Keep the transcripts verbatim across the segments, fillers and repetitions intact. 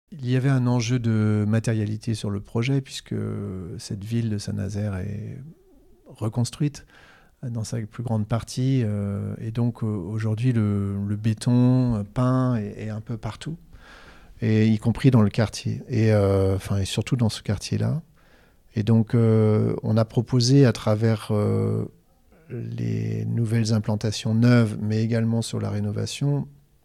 Il y avait un enjeu de matérialité sur le projet, puisque cette ville de Saint-Nazaire est reconstruite dans sa plus grande partie. Euh, et donc aujourd'hui, le, le béton peint est, est un peu partout, et y compris dans le quartier, et, euh, enfin, et surtout dans ce quartier-là. Et donc euh, on a proposé à travers euh, les nouvelles implantations neuves, mais également sur la rénovation,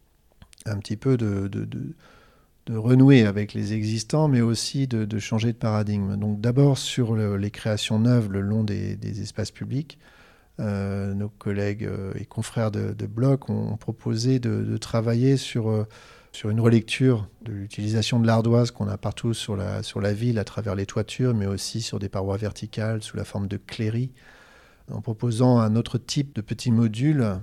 un petit peu de... de, de de renouer avec les existants, mais aussi de, de changer de paradigme. Donc d'abord sur le, les créations neuves le long des, des espaces publics, euh, nos collègues euh, et confrères de, de Bloc ont proposé de, de travailler sur, euh, sur une relecture de l'utilisation de l'ardoise qu'on a partout sur la, sur la ville à travers les toitures, mais aussi sur des parois verticales sous la forme de cléris, en proposant un autre type de petits modules, euh,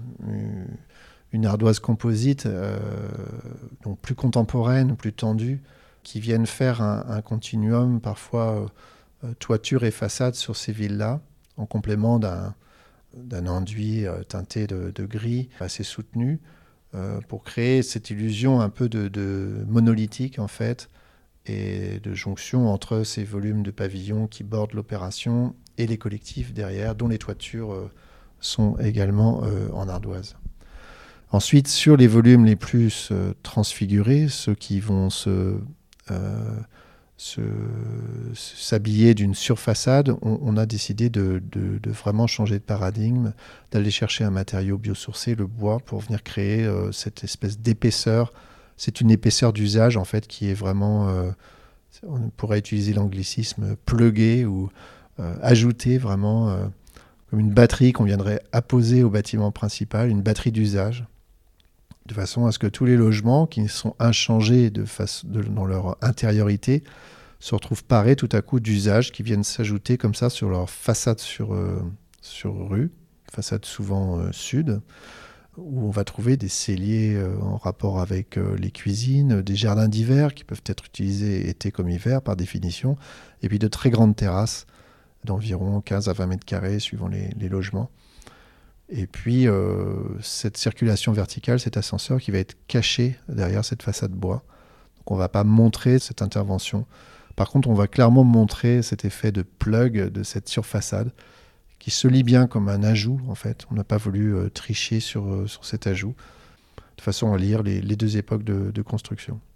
une ardoise composite, euh, donc plus contemporaine, plus tendue, qui viennent faire un, un continuum, parfois euh, toiture et façade sur ces villes-là, en complément d'un, d'un enduit euh, teinté de, de gris assez soutenu, euh, pour créer cette illusion un peu de, de monolithique, en fait, et de jonction entre ces volumes de pavillons qui bordent l'opération et les collectifs derrière, dont les toitures euh, sont également euh, en ardoise. Ensuite, sur les volumes les plus euh, transfigurés, ceux qui vont se, euh, se, s'habiller d'une surfaçade, on, on a décidé de, de, de vraiment changer de paradigme, d'aller chercher un matériau biosourcé, le bois, pour venir créer euh, cette espèce d'épaisseur. C'est une épaisseur d'usage, en fait, qui est vraiment, euh, on pourrait utiliser l'anglicisme, pluguée ou euh, ajoutée, vraiment, euh, comme une batterie qu'on viendrait apposer au bâtiment principal, une batterie d'usage, de façon à ce que tous les logements qui sont inchangés de face, de, dans leur intériorité se retrouvent parés tout à coup d'usages qui viennent s'ajouter comme ça sur leur façade sur, euh, sur rue, façade souvent euh, sud, où on va trouver des celliers euh, en rapport avec euh, les cuisines, des jardins d'hiver qui peuvent être utilisés été comme hiver par définition, et puis de très grandes terrasses d'environ quinze à vingt mètres carrés suivant les, les logements. Et puis, euh, cette circulation verticale, cet ascenseur qui va être caché derrière cette façade bois. Donc, on ne va pas montrer cette intervention. Par contre, on va clairement montrer cet effet de plug de cette surfaçade qui se lit bien comme un ajout, en fait. On n'a pas voulu euh, tricher sur, euh, sur cet ajout, de façon à lire les, les deux époques de, de construction.